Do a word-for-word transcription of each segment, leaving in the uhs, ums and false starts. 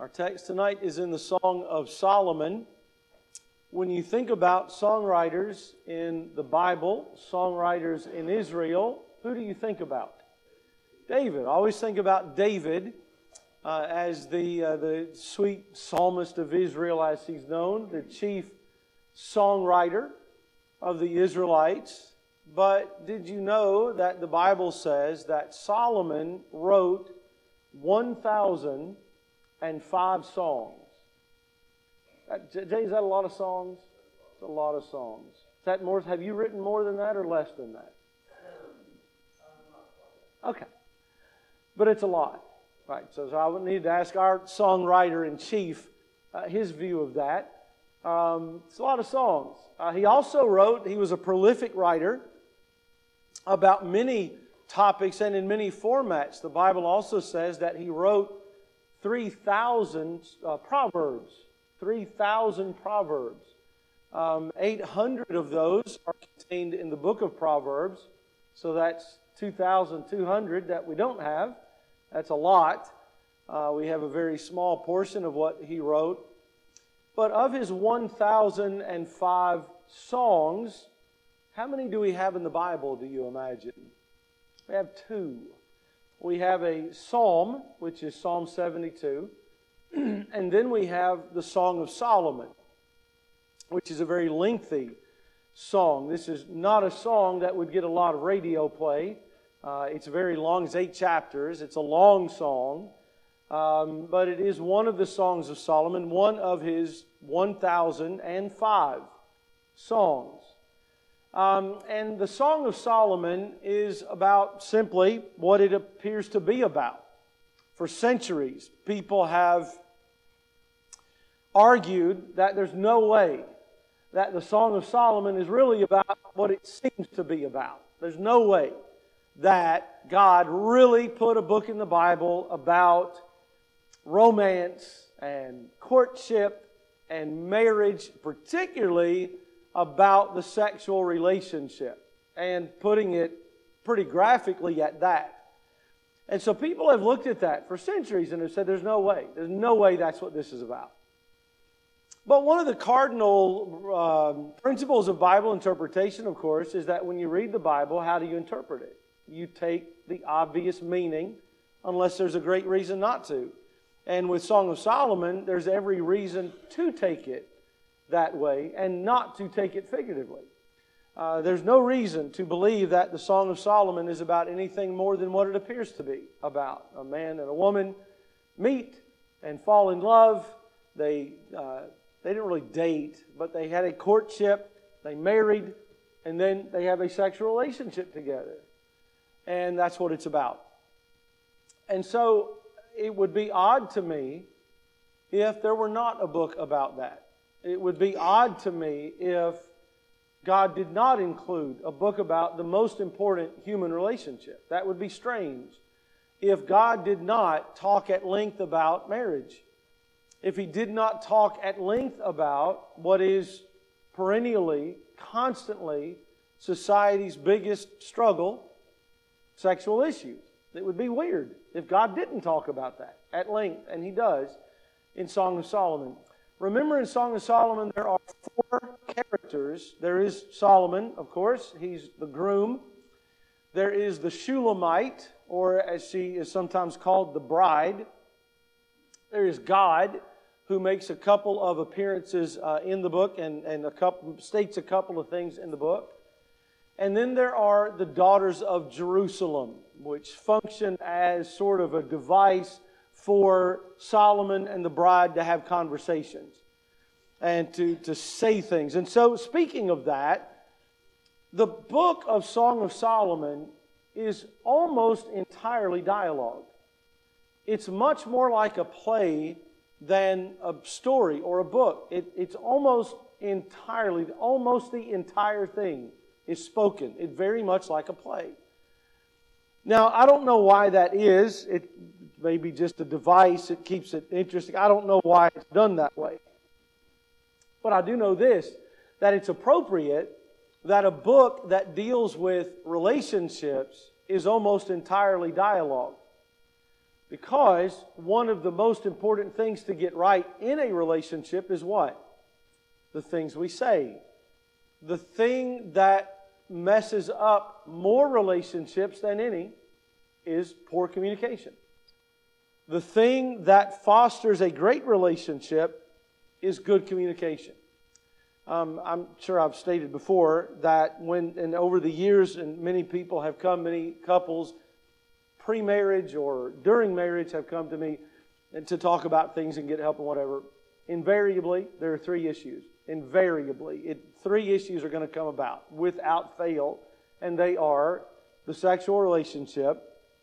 Our text tonight is in the Song of Solomon. When you think about songwriters in the Bible, songwriters in Israel, who do you think about? David. I always think about David uh, as the uh, the sweet psalmist of Israel, as he's known, the chief songwriter of the Israelites. But did you know that the Bible says that Solomon wrote one thousand five songs? Jay, is that a lot of songs? It's a lot of songs. Is that more? Have you written more than that or less than that? Okay. But it's a lot. Right. So, so I would need to ask our songwriter in chief uh, his view of that. Um, it's a lot of songs. Uh, he also wrote, he was a prolific writer about many topics and in many formats. The Bible also says that he wrote three thousand uh, proverbs. three thousand proverbs. Um, eight hundred of those are contained in the book of Proverbs. So that's two thousand two hundred that we don't have. That's a lot. Uh, we have a very small portion of what he wrote. But of his one thousand five songs, how many do we have in the Bible, do you imagine? We have two. We have a psalm, which is Psalm seventy-two. And then we have the Song of Solomon, which is a very lengthy song. This is not a song that would get a lot of radio play. Uh, it's very long. It's eight chapters. It's a long song. Um, but it is one of the songs of Solomon, one of his one thousand five songs. Um, and the Song of Solomon is about simply what it appears to be about. For centuries, people have argued that there's no way that the Song of Solomon is really about what it seems to be about. There's no way that God really put a book in the Bible about romance and courtship and marriage, particularly about the sexual relationship, and putting it pretty graphically at that. And so people have looked at that for centuries and have said, there's no way. There's no way that's what this is about. But one of the cardinal uh, principles of Bible interpretation, of course, is that when you read the Bible, how do you interpret it? You take the obvious meaning, unless there's a great reason not to. And with Song of Solomon, there's every reason to take it that way and not to take it figuratively. Uh, there's no reason to believe that the Song of Solomon is about anything more than what it appears to be about. A man and a woman meet and fall in love. They uh, they didn't really date, but they had a courtship. They married, and then they have a sexual relationship together. And that's what it's about. And so it would be odd to me if there were not a book about that. It would be odd to me if God did not include a book about the most important human relationship. That would be strange. If God did not talk at length about marriage, if He did not talk at length about what is perennially, constantly, society's biggest struggle, sexual issues. It would be weird if God didn't talk about that at length, and He does in Song of Solomon. Remember, in Song of Solomon, there are four characters. There is Solomon, of course. He's the groom. There is the Shulamite, or as she is sometimes called, the bride. There is God, who makes a couple of appearances uh, in the book and, and a couple, states a couple of things in the book. And then there are the daughters of Jerusalem, which function as sort of a device for Solomon and the bride to have conversations and to, to say things. And so, speaking of that, the book of Song of Solomon is almost entirely dialogue. It's much more like a play than a story or a book. It, it's almost entirely, almost the entire thing is spoken. It's very much like a play. Now, I don't know why that is. It may be just a device. It keeps it interesting. I don't know why it's done that way. But I do know this, that it's appropriate that a book that deals with relationships is almost entirely dialogue. Because one of the most important things to get right in a relationship is what? The things we say. The thing that messes up more relationships than any is poor communication. The thing that fosters a great relationship is good communication. Um, I'm sure I've stated before that when, and over the years, and many people have come, many couples, pre-marriage or during marriage have come to me and to talk about things and get help and whatever. Invariably, there are three issues. Invariably, it, three issues are going to come about without fail, and they are the sexual relationship,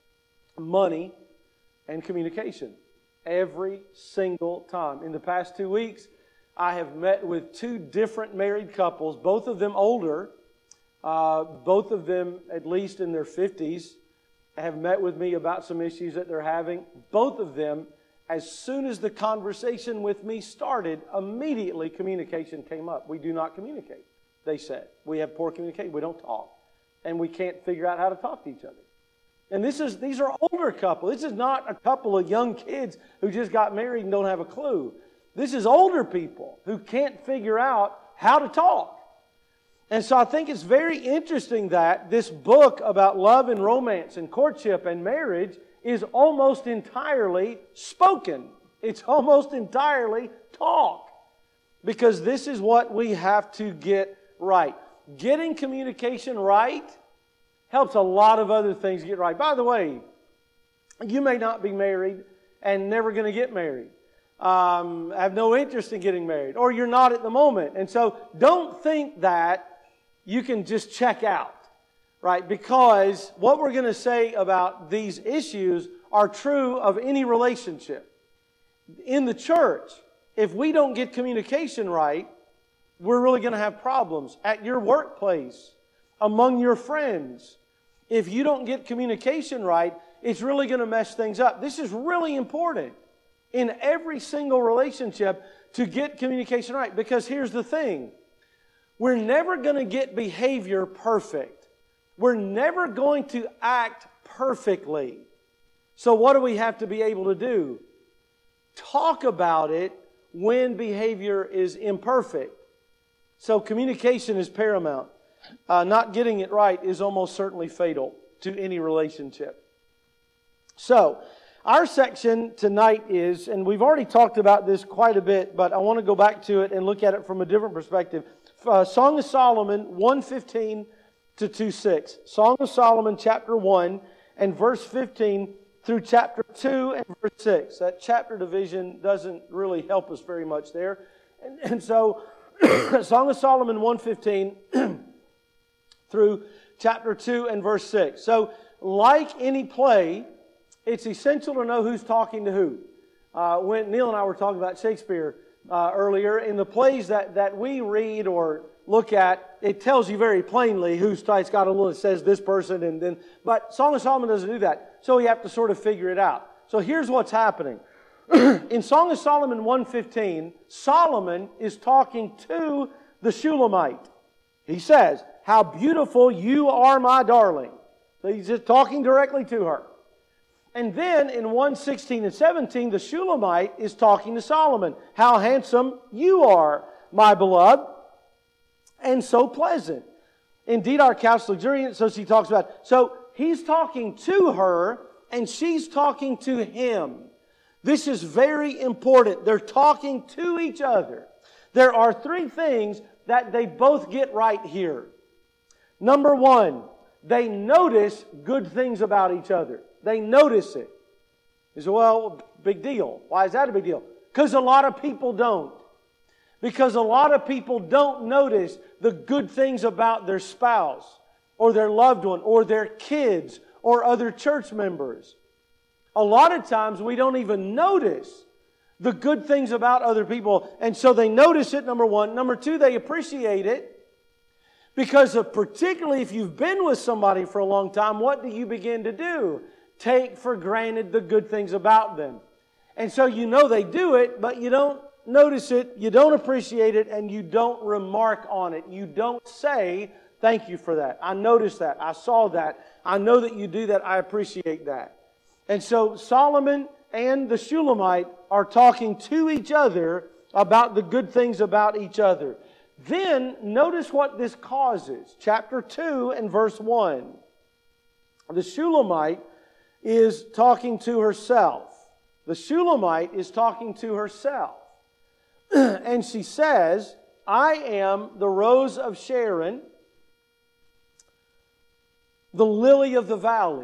money, and communication. Every single time. In the past two weeks, I have met with two different married couples, both of them older, uh, both of them at least in their fifties, have met with me about some issues that they're having. Both of them, as soon as the conversation with me started, immediately communication came up. We do not communicate, they said. We have poor communication. We don't talk. And we can't figure out how to talk to each other. And this is these are older couples. This is not a couple of young kids who just got married and don't have a clue. This is older people who can't figure out how to talk. And so I think it's very interesting that this book about love and romance and courtship and marriage is almost entirely spoken. It's almost entirely talk. Because this is what we have to get right. Getting communication right helps a lot of other things get right. By the way, you may not be married and never going to get married. Um, have no interest in getting married. Or you're not at the moment. And so don't think that you can just check out. Right? Because what we're going to say about these issues are true of any relationship. In the church, if we don't get communication right, we're really going to have problems. At your workplace, among your friends, if you don't get communication right, it's really going to mess things up. This is really important in every single relationship to get communication right. Because here's the thing. We're never going to get behavior perfect. We're never going to act perfectly. So what do we have to be able to do? Talk about it when behavior is imperfect. So communication is paramount. Uh, not getting it right is almost certainly fatal to any relationship. So, our section tonight is, and we've already talked about this quite a bit, but I want to go back to it and look at it from a different perspective. Uh, Song of Solomon one fifteen to two six. Song of Solomon chapter one and verse fifteen through chapter two and verse six. That chapter division doesn't really help us very much there. And, and so, Song of Solomon one fifteen through chapter two and verse six. So, like any play, it's essential to know who's talking to who. Uh, when Neil and I were talking about Shakespeare uh, earlier, in the plays that, that we read or look at, it tells you very plainly who's it's got a little, it says this person, and then, but Song of Solomon doesn't do that. So you have to sort of figure it out. So here's what's happening. In Song of Solomon one fifteen, Solomon is talking to the Shulamite. He says, "How beautiful you are, my darling." So he's just talking directly to her. And then in one sixteen and seventeen, the Shulamite is talking to Solomon. "How handsome you are, my beloved, and so pleasant. Indeed, our couch luxuriant." So she talks about, so he's talking to her and she's talking to him. This is very important. They're talking to each other. There are three things that they both get right here. Number one, they notice good things about each other. They notice it. You say, well, big deal. Why is that a big deal? Because a lot of people don't. Because a lot of people don't notice the good things about their spouse or their loved one or their kids or other church members. A lot of times we don't even notice the good things about other people. And so they notice it, number one. Number two, they appreciate it. Because of, particularly if you've been with somebody for a long time, what do you begin to do? Take for granted the good things about them. And so you know they do it, but you don't notice it, you don't appreciate it, and you don't remark on it. You don't say, "Thank you for that. I noticed that. I saw that. I know that you do that. I appreciate that." And so Solomon and the Shulamite are talking to each other about the good things about each other. Then notice what this causes. Chapter two and verse one. The Shulamite is talking to herself. The Shulamite is talking to herself. And she says, I am the rose of Sharon, the lily of the valleys.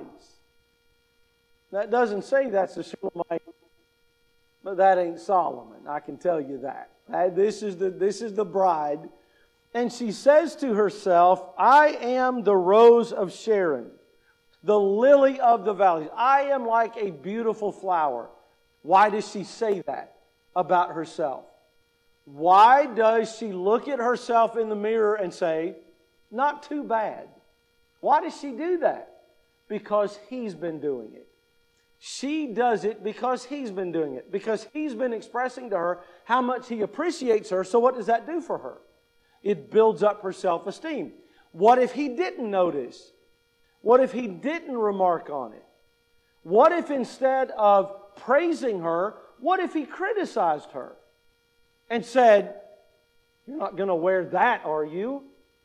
That doesn't say that's the Shulamite, but that ain't Solomon. I can tell you that. This is the, this is the bride. And she says to herself, I am the rose of Sharon, the lily of the valleys. I am like a beautiful flower. Why does she say that about herself? Why does she look at herself in the mirror and say, not too bad? Why does she do that? Because he's been doing it. She does it because he's been doing it. Because he's been expressing to her how much he appreciates her. So what does that do for her? It builds up her self-esteem. What if he didn't notice? What if he didn't remark on it? What if instead of praising her, what if he criticized her and said, you're not going to wear that, are you?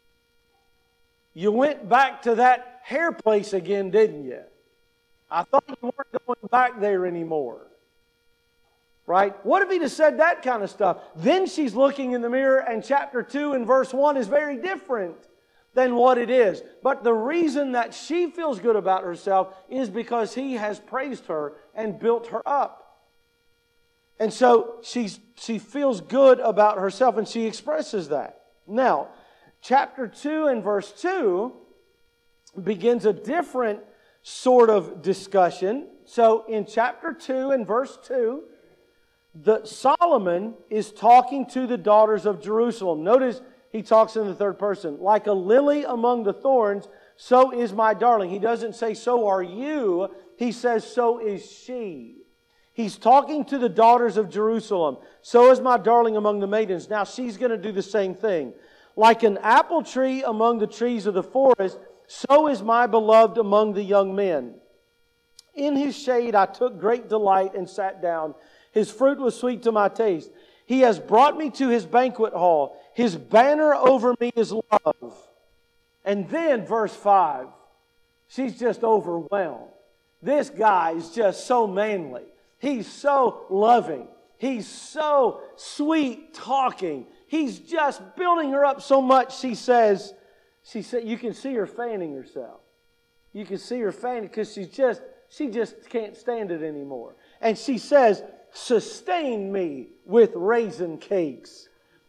You went back to that hair place again, didn't you? I thought you weren't going back there anymore. Right? What if he'd have said that kind of stuff? Then she's looking in the mirror, and chapter two and verse one is very different than what it is. But the reason that she feels good about herself is because he has praised her and built her up. And so she's, she feels good about herself, and she expresses that. Now, chapter two and verse two begins a different sort of discussion. So in chapter two and verse two, the Solomon is talking to the daughters of Jerusalem. Notice he talks in the third person. Like a lily among the thorns, so is my darling. He doesn't say, so are you. He says, so is she. He's talking to the daughters of Jerusalem. So is my darling among the maidens. Now she's going to do the same thing. Like an apple tree among the trees of the forest, so is my beloved among the young men. In his shade I took great delight and sat down. His fruit was sweet to my taste. He has brought me to his banquet hall. His banner over me is love. And then verse five, she's just overwhelmed. This guy is just so manly. He's so loving. He's so sweet talking. He's just building her up so much. She says, she said, you can see her fanning herself. You can see her fanning because she's just, she just can't stand it anymore. And she says, sustain me with raisin cakes.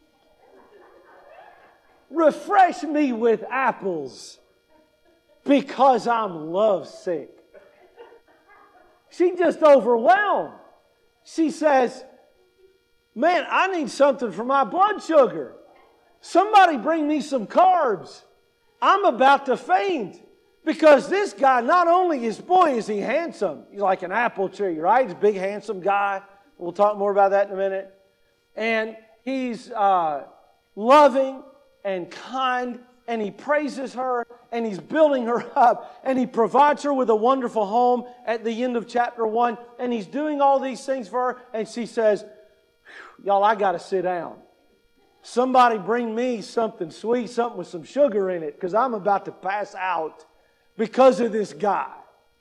Refresh me with apples because I'm lovesick. She just overwhelmed. She says, man, I need something for my blood sugar. Somebody bring me some carbs. I'm about to faint. Because this guy, not only is, boy, is he handsome. He's like an apple tree, right? He's a big, handsome guy. We'll talk more about that in a minute. And he's uh, loving and kind, and he praises her, and he's building her up, and he provides her with a wonderful home at the end of chapter one, and he's doing all these things for her, and she says, y'all, I got to sit down. Somebody bring me something sweet, something with some sugar in it, because I'm about to pass out because of this guy.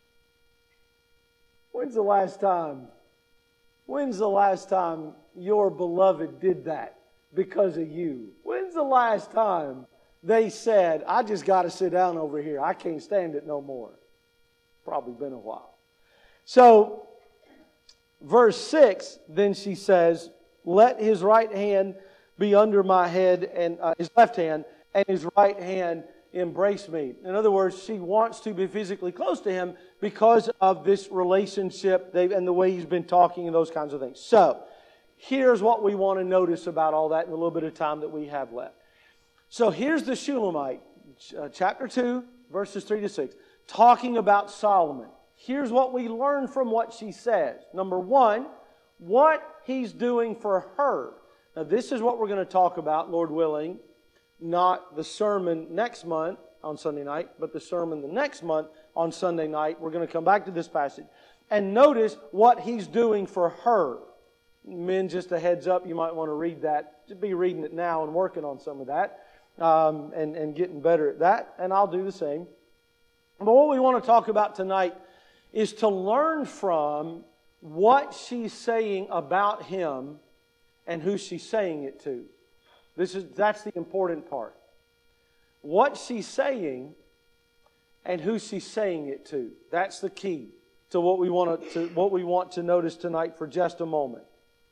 When's the last time, when's the last time your beloved did that because of you? When's the last time they said, I just got to sit down over here. I can't stand it no more. Probably been a while. So, verse six, then she says, let his right hand be under my head, and uh, his left hand, and his right hand embrace me. In other words, she wants to be physically close to him because of this relationship and the way he's been talking and those kinds of things. So, here's what we want to notice about all that in a little bit of time that we have left. So here's the Shulamite, uh, chapter two, verses three to six, talking about Solomon. Here's what we learn from what she says. Number one, what he's doing for her. Now this is what we're going to talk about, Lord willing, not the sermon next month on Sunday night, but the sermon the next month on Sunday night. We're going to come back to this passage. And notice what he's doing for her. Men, just a heads up, you might want to read that. Just be reading it now and working on some of that um, and, and getting better at that. And I'll do the same. But what we want to talk about tonight is to learn from what she's saying about him and who she's saying it to. This is that's the important part. What she's saying and who she's saying it to. That's the key to what we want to, to what we want to notice tonight for just a moment.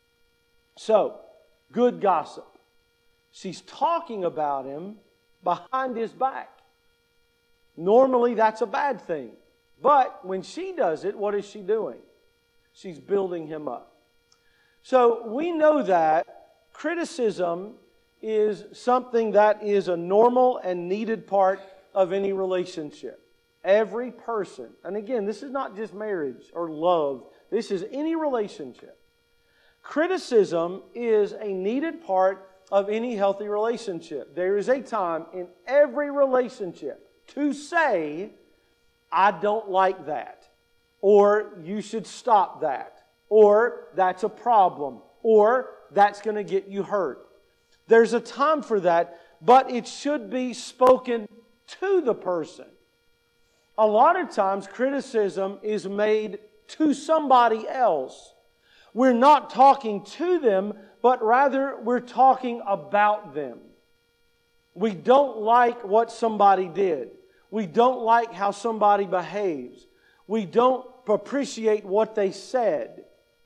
So, good gossip. She's talking about him behind his back. Normally that's a bad thing. But when she does it, what is she doing? She's building him up. So we know that criticism is something that is a normal and needed part of any relationship. Every person, and again, this is not just marriage or love, this is any relationship. Criticism is a needed part of any healthy relationship. There is a time in every relationship to say, I don't like that, or you should stop that, or that's a problem, or that's going to get you hurt. There's a time for that, but it should be spoken to the person. A lot of times criticism is made to somebody else. We're not talking to them, but rather we're talking about them. We don't like what somebody did. We don't like how somebody behaves. We don't appreciate what they said.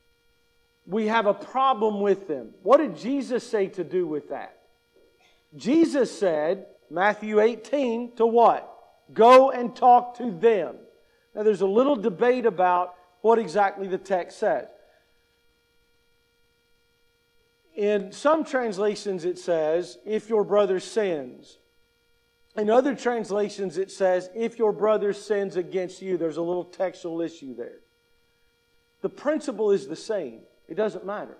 We have a problem with them. What did Jesus say to do with that? Jesus said, Matthew eighteen, to what? Go and talk to them. Now there's a little debate about what exactly the text says. In some translations it says, if your brother sins. In other translations it says, if your brother sins against you. There's a little textual issue there. The principle is the same. It doesn't matter.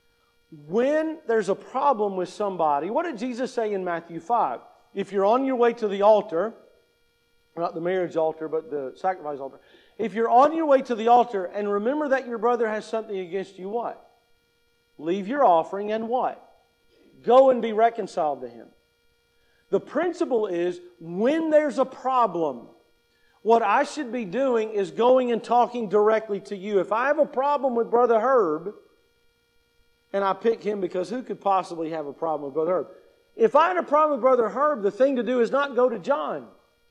When there's a problem with somebody, what did Jesus say in Matthew five? If you're on your way to the altar, not the marriage altar, but the sacrifice altar. If you're on your way to the altar and remember that your brother has something against you, what? Leave your offering and what? Go and be reconciled to him. The principle is, when there's a problem, what I should be doing is going and talking directly to you. If I have a problem with Brother Herb, and I pick him because who could possibly have a problem with Brother Herb? If I had a problem with Brother Herb, the thing to do is not go to John.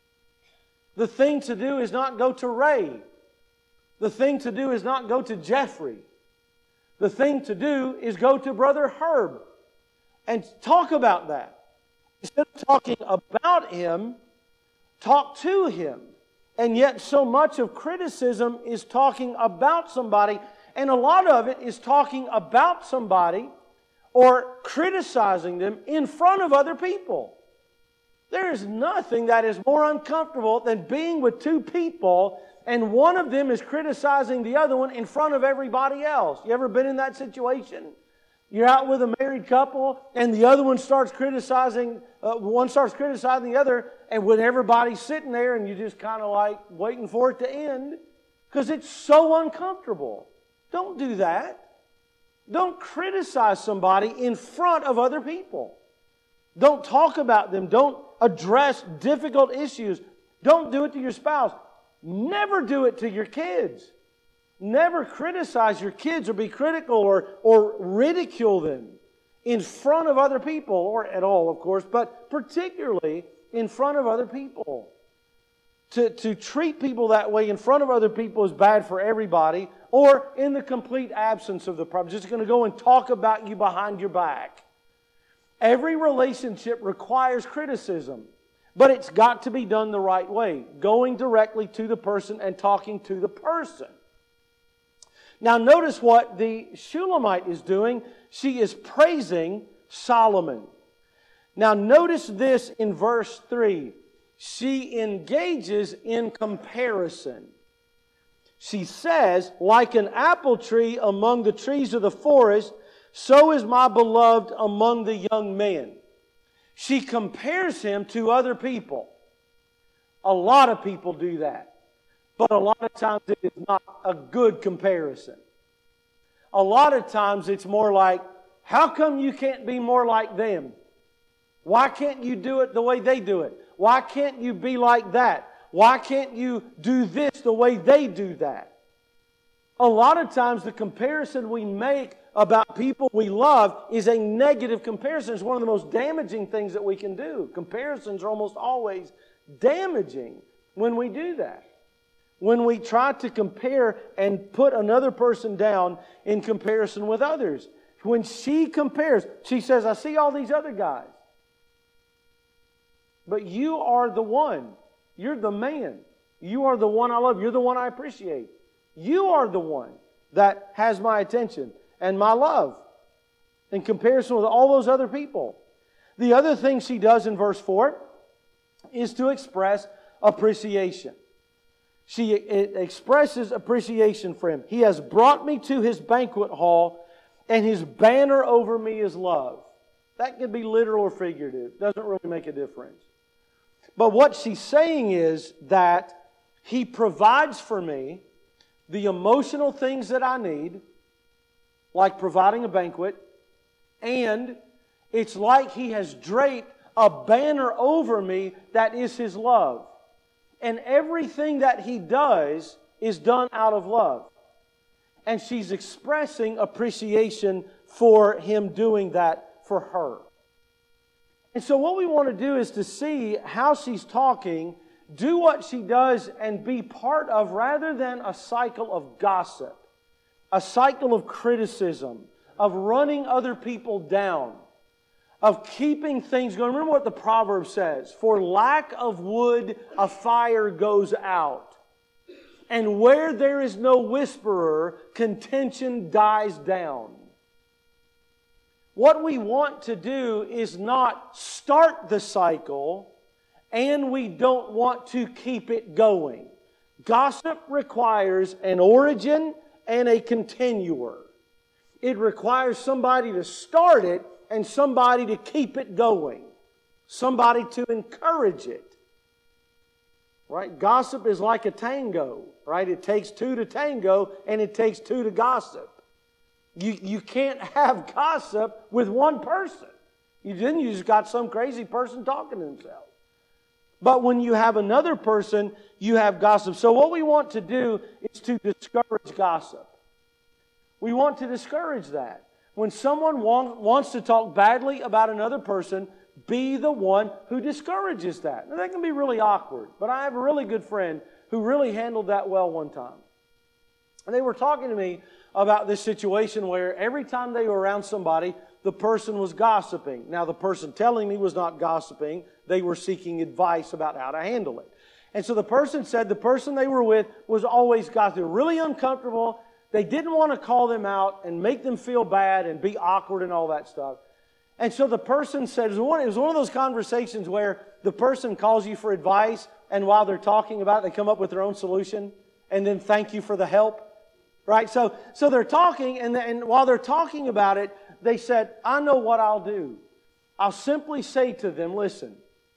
The thing to do is not go to Ray. The thing to do is not go to Jeffrey. The thing to do is go to Brother Herb and talk about that. Instead of talking about him, talk to him. And yet so much of criticism is talking about somebody, and a lot of it is talking about somebody or criticizing them in front of other people. There is nothing that is more uncomfortable than being with two people and one of them is criticizing the other one in front of everybody else. You ever been in that situation? You're out with a married couple and the other one starts criticizing, uh, one starts criticizing the other, and when everybody's sitting there and you're just kind of like waiting for it to end because it's so uncomfortable. Don't do that. Don't criticize somebody in front of other people. Don't talk about them. Don't address difficult issues. Don't do it to your spouse. Never do it to your kids. Never criticize your kids or be critical or, or ridicule them in front of other people, or at all, of course, but particularly in front of other people. To, to treat people that way in front of other people is bad for everybody, or in the complete absence of the problem. Just going to go and talk about you behind your back. Every relationship requires criticism, but it's got to be done the right way, going directly to the person and talking to the person. Now notice what the Shulamite is doing. She is praising Solomon. Now notice this in verse three. She engages in comparison. She says, like an apple tree among the trees of the forest, so is my beloved among the young men. She compares him to other people. A lot of people do that. but a lot of times it is not a good comparison. A lot of times it's more like, how come you can't be more like them? Why can't you do it the way they do it? Why can't you be like that? Why can't you do this the way they do that? A lot of times the comparison we make about people we love is a negative comparison. It's one of the most damaging things that we can do. Comparisons are almost always damaging when we do that. When we try to compare and put another person down in comparison with others. When she compares, she says, I see all these other guys. But you are the one. You're the man. You are the one I love. You're the one I appreciate. You are the one that has my attention and my love in comparison with all those other people. The other thing she does in verse four is to express appreciation. She expresses appreciation for him. He has brought me to his banquet hall, and his banner over me is love. That could be literal or figurative. Doesn't really make a difference. But what she's saying is that he provides for me the emotional things that I need, like providing a banquet, and it's like he has draped a banner over me that is his love. And everything that he does is done out of love. And she's expressing appreciation for him doing that for her. And so what we want to do is to see how she's talking, do what she does, and be part of, rather than a cycle of gossip, a cycle of criticism, of running other people down, of keeping things going. Remember what the proverb says, for lack of wood, a fire goes out. And where there is no whisperer, contention dies down. What we want to do is not start the cycle, and we don't want to keep it going. Gossip requires an origin and a continuer. It requires somebody to start it and somebody to keep it going. Somebody to encourage it. Right? Gossip is like a tango. Right? It takes two to tango, and it takes two to gossip. You, you can't have gossip with one person. You didn't. You just got some crazy person talking to himself. But when you have another person, you have gossip. So what we want to do is to discourage gossip. We want to discourage that. When someone want, wants to talk badly about another person, be the one who discourages that. Now, that can be really awkward. But I have a really good friend who really handled that well one time. And they were talking to me about this situation where every time they were around somebody, the person was gossiping. Now, the person telling me was not gossiping. They were seeking advice about how to handle it. And so the person said the person they were with was always gossiping. Really uncomfortable. They didn't want to call them out and make them feel bad and be awkward and all that stuff. And so the person said, it was one, it was one of those conversations where the person calls you for advice, and while they're talking about it, they come up with their own solution, and then thank you for the help. Right? So, so they're talking, and, and while they're talking about it, they said, I know what I'll do. I'll simply say to them, listen,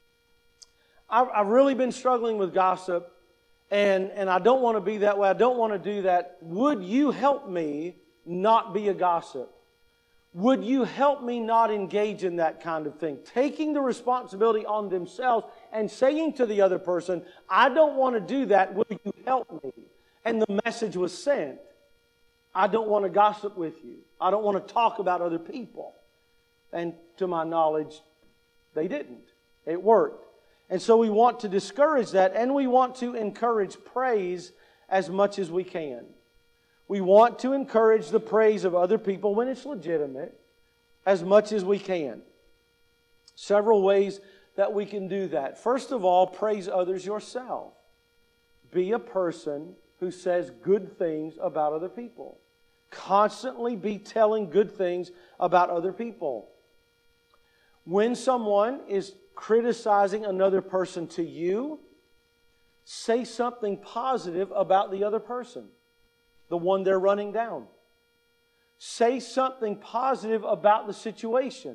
I've, I've really been struggling with gossip, and, and I don't want to be that way. I don't want to do that. Would you help me not be a gossip? Would you help me not engage in that kind of thing? Taking the responsibility on themselves and saying to the other person, I don't want to do that. Will you help me? And the message was sent. I don't want to gossip with you. I don't want to talk about other people. And to my knowledge, they didn't. It worked. And so we want to discourage that, and we want to encourage praise as much as we can. We want to encourage the praise of other people when it's legitimate as much as we can. Several ways that we can do that. First of all, praise others yourself. Be a person who says good things about other people. Constantly be telling good things about other people. When someone is criticizing another person to you, say something positive about the other person, the one they're running down. Say something positive about the situation.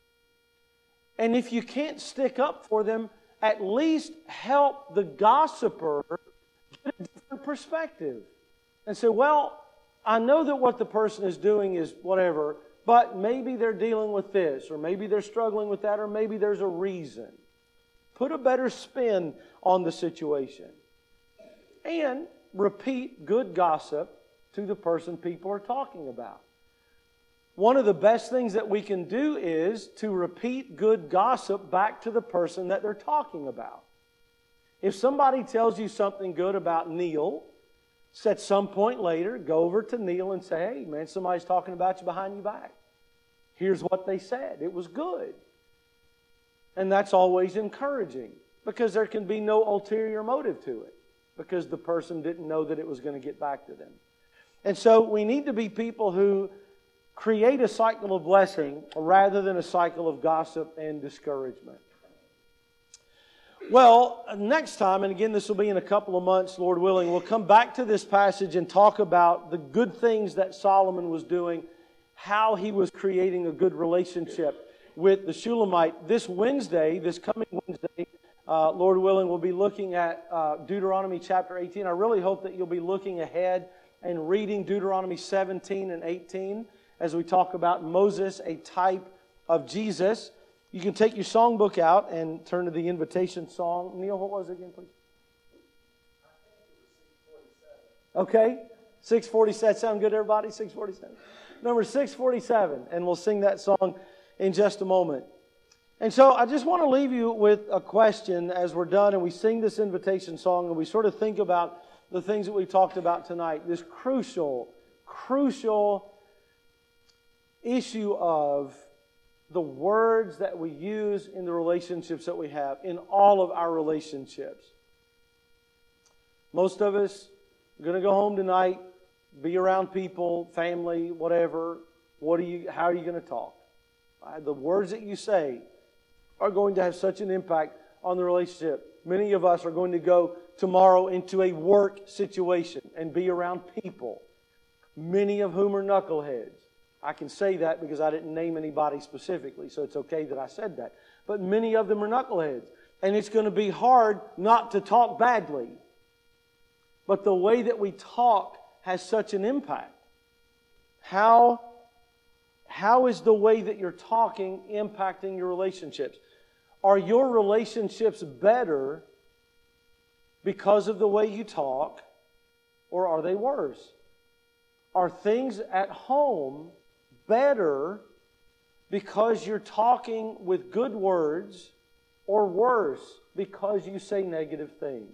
And if you can't stick up for them, at least help the gossiper get a different perspective and say, well, I know that what the person is doing is whatever, but maybe they're dealing with this, or maybe they're struggling with that, or maybe there's a reason. Put a better spin on the situation. And repeat good gossip to the person people are talking about. One of the best things that we can do is to repeat good gossip back to the person that they're talking about. If somebody tells you something good about Neil, at some point later, go over to Neil and say, hey, man, somebody's talking about you behind your back. Here's what they said. It was good. And that's always encouraging because there can be no ulterior motive to it because the person didn't know that it was going to get back to them. And so we need to be people who create a cycle of blessing rather than a cycle of gossip and discouragement. Well, next time, and again this will be in a couple of months, Lord willing, we'll come back to this passage and talk about the good things that Solomon was doing, how he was creating a good relationship with the Shulamite. This Wednesday, this coming Wednesday, uh, Lord willing, we'll be looking at uh, Deuteronomy chapter eighteen. I really hope that you'll be looking ahead and reading Deuteronomy seventeen and eighteen as we talk about Moses, a type of Jesus. You can take your songbook out and turn to the invitation song. Neil, what was it again, please? Okay, six forty-seven. Sound good, everybody? six forty-seven. Number six forty-seven, and we'll sing that song in just a moment. And so I just want to leave you with a question as we're done and we sing this invitation song and we sort of think about the things that we talked about tonight. This crucial, crucial issue of the words that we use in the relationships that we have, in all of our relationships. Most of us are going to go home tonight, be around people, family, whatever. What are you? How are you going to talk? Uh, the words that you say are going to have such an impact on the relationship. Many of us are going to go tomorrow into a work situation and be around people, many of whom are knuckleheads. I can say that because I didn't name anybody specifically, so it's okay that I said that. But many of them are knuckleheads. And it's going to be hard not to talk badly. But the way that we talk has such an impact. How, how is the way that you're talking impacting your relationships? Are your relationships better because of the way you talk, or are they worse? Are things at home better because you're talking with good words, or worse because you say negative things?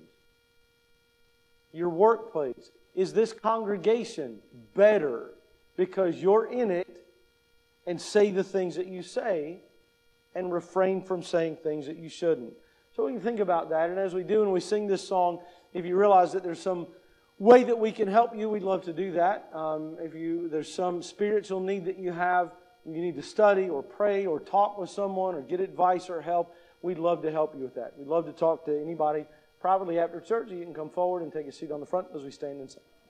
Your workplace, is this congregation better because you're in it and say the things that you say and refrain from saying things that you shouldn't? So we can think about that, and as we do and we sing this song, if you realize that there's some way that we can help you, we'd love to do that. Um, if you there's some spiritual need that you have, you need to study or pray or talk with someone or get advice or help, we'd love to help you with that. We'd love to talk to anybody privately after church. You can come forward and take a seat on the front as we stand and sing.